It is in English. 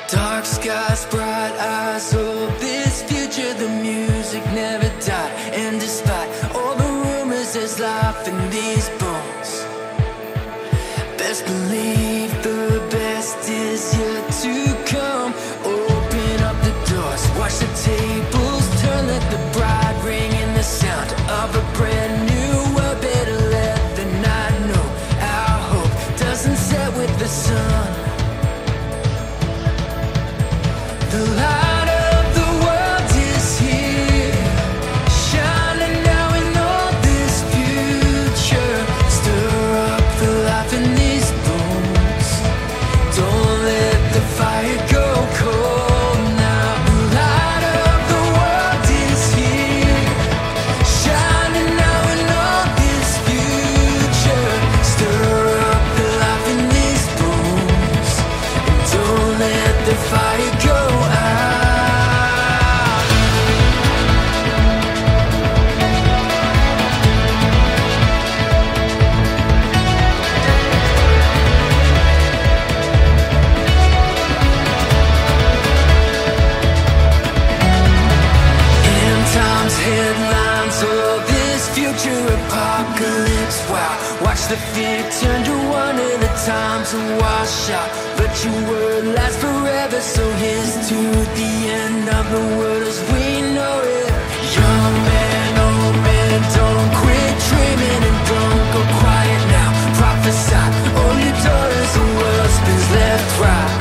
Dark skies, bright eyes, hope this future, the music never died. And despite all the rumors, there's life in these bones. Best believe the best is yet to come. Open up the doors, watch the tables turn, let the bride ring in the sound of a brand new world. Better let the night know our hope doesn't set with the sun. The light of the world is here, shining now in all this future. Stir up the life in these bones. Don't let the fire go cold now. The light of the world is here, shining now in all this future. Stir up the life in these bones, and don't let the fire go out. Headlines of this future apocalypse. Wow, watch the fear turn to one at a time to wash out. But your word lasts forever, so here's to the end of the world as we know it. Young man, old man, don't quit dreaming and don't go quiet now. Prophesy, all your daughters, the world spins left, right.